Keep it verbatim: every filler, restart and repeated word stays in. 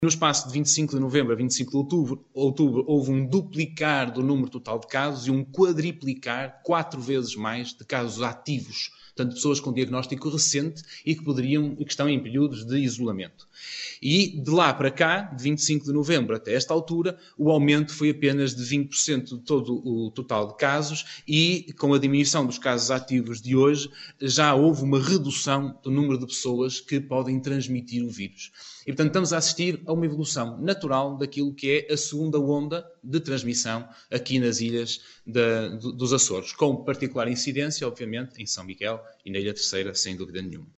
No espaço de vinte e cinco de novembro a vinte e cinco de outubro, outubro, houve um duplicar do número total de casos e um quadriplicar, quatro vezes mais, de casos ativos. Portanto, pessoas com diagnóstico recente e que poderiam e que estão em períodos de isolamento. E de lá para cá, de vinte e cinco de novembro até esta altura, o aumento foi apenas de vinte por cento de todo o total de casos e, com a diminuição dos casos ativos de hoje, já houve uma redução do número de pessoas que podem transmitir o vírus. E, portanto, estamos a assistir a uma evolução natural daquilo que é a segunda onda de transmissão aqui nas ilhas da, dos Açores, com particular incidência, obviamente, em São Miguel e na Ilha Terceira, sem dúvida nenhuma.